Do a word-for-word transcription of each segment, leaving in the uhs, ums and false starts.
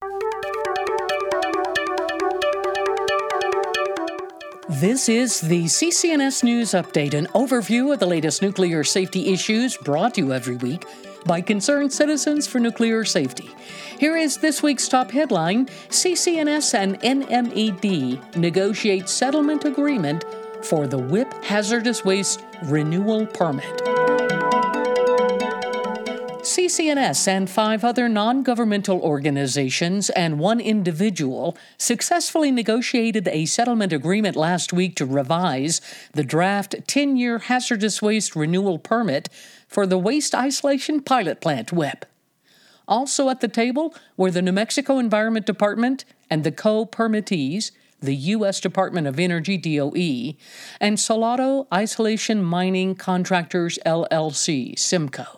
This is the C C N S News Update, an overview of the latest nuclear safety issues brought to you every week by concerned citizens for nuclear safety. Here is this week's top headline: C C N S and N M E D negotiate settlement agreement for the W I P hazardous waste renewal permit. C C N S and five other non-governmental organizations and one individual successfully negotiated a settlement agreement last week to revise the draft ten-year hazardous waste renewal permit for the Waste Isolation Pilot Plant W I P. Also at the table were the New Mexico Environment Department and the co-permittees, the U S Department of Energy, D O E, and Salado Isolation Mining Contractors, L L C, SIMCO.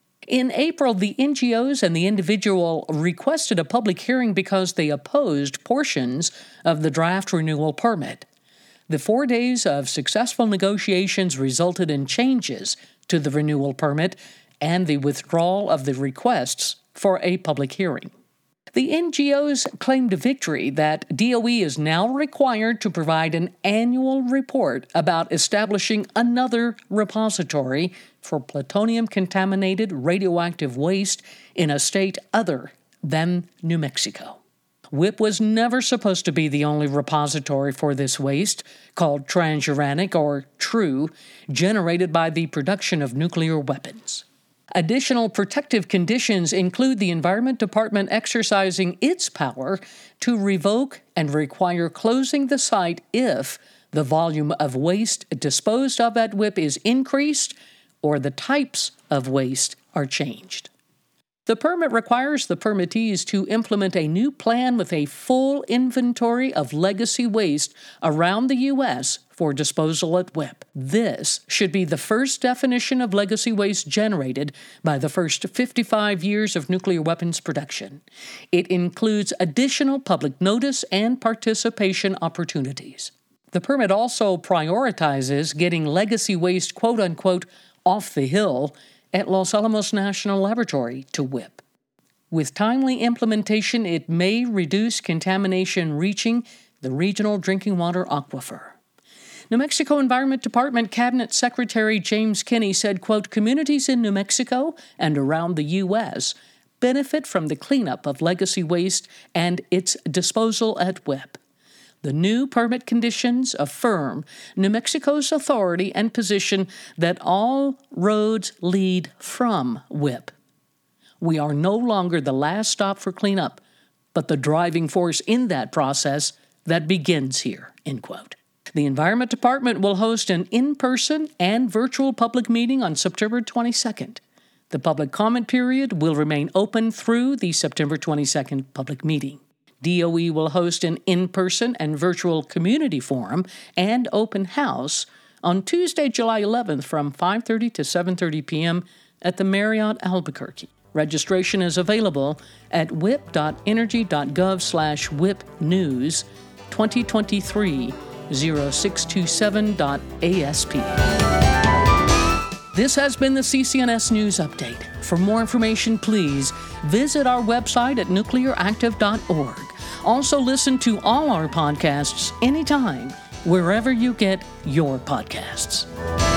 In April, the N G Os and the individual requested a public hearing because they opposed portions of the draft renewal permit. The four days of successful negotiations resulted in changes to the renewal permit and the withdrawal of the requests for a public hearing. The N G Os claimed a victory that D O E is now required to provide an annual report about establishing another repository for plutonium-contaminated radioactive waste in a state other than New Mexico. W I P was never supposed to be the only repository for this waste, called transuranic or TRU, generated by the production of nuclear weapons. Additional protective conditions include the Environment Department exercising its power to revoke and require closing the site if the volume of waste disposed of at W I P is increased or the types of waste are changed. The permit requires the permittees to implement a new plan with a full inventory of legacy waste around the U S for disposal at W I P. This should be the first definition of legacy waste generated by the first fifty-five years of nuclear weapons production. It includes additional public notice and participation opportunities. The permit also prioritizes getting legacy waste, quote-unquote, off the hill at Los Alamos National Laboratory to W I P. With timely implementation, it may reduce contamination reaching the regional drinking water aquifer. New Mexico Environment Department Cabinet Secretary James Kinney said, quote, communities in New Mexico and around the U S benefit from the cleanup of legacy waste and its disposal at W I P. The new permit conditions affirm New Mexico's authority and position that all roads lead from W I P. We are no longer the last stop for cleanup, but the driving force in that process that begins here, end quote. The Environment Department will host an in-person and virtual public meeting on September twenty-second. The public comment period will remain open through the September twenty-second public meeting. D O E will host an in-person and virtual community forum and open house on Tuesday, July eleventh from five thirty to seven thirty p.m. at the Marriott Albuquerque. Registration is available at wip.energy.gov slash wipnews twenty twenty-three oh six two seven dot A S P. This has been the C C N S News Update. For more information, please visit our website at nuclear active dot org. Also, listen to all our podcasts anytime, wherever you get your podcasts.